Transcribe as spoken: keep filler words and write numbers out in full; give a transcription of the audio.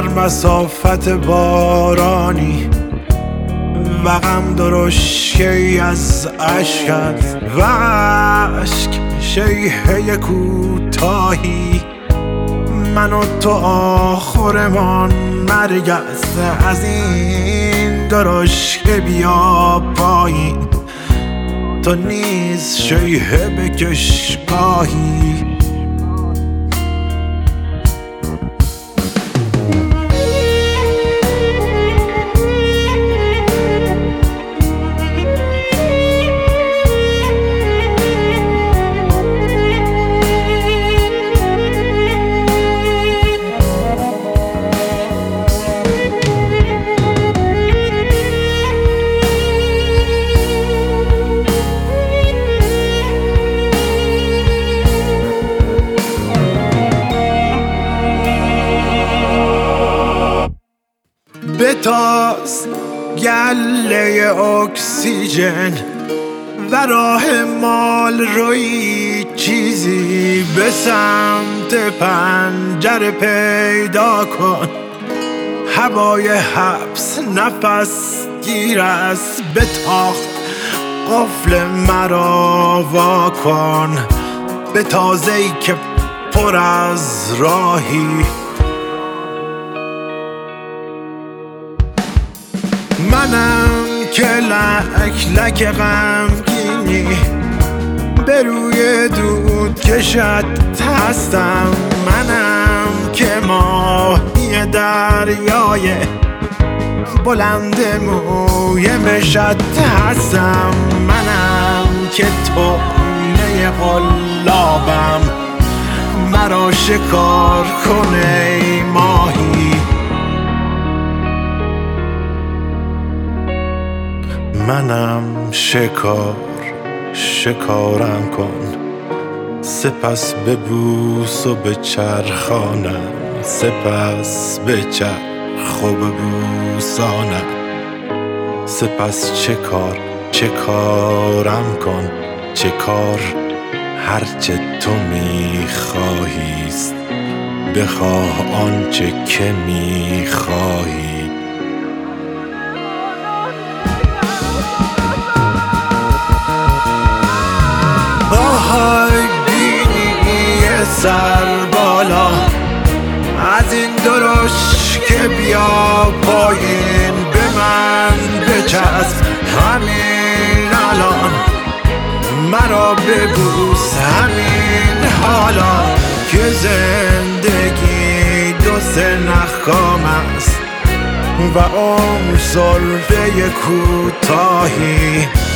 در مسافت بارانی و غم درشکی از عشقت و عشق شیهه کوتاهی، من و تو آخرمان مرگ است. از این درشکه بیا پایین، تو نیز شیهه بکش گاهی. بتاز گله اکسیژن و راه مال روی چیزی به سمت پنجره پیدا کن. هوای حبس نفس گیر است، به تاخت قفل مرا وا کن. به تازه‌ای که پر از راهی، منم که لک لک غمگینی به روی دود کشت هستم. منم که ماهی دریای بلند موی مشت هستم. منم که طعمه قلابم، مرا شکار کنه ای ماهی. منم شکار، شکارم کن، سپس ببوس و بچرخانم، سپس بچرخ و ببوسانم. سپس چه کار، چه کارم کن، چه کار هرچه تو میخواهیست، بخواه آنچه که میخواهی. آهای بینی سر بالا، از این درشکه بیا پایین. به من بچسب همین الان، مرا ببوس همین حالا، که زندگی دو سه نخکام است و عمر سلفه کوتاهی.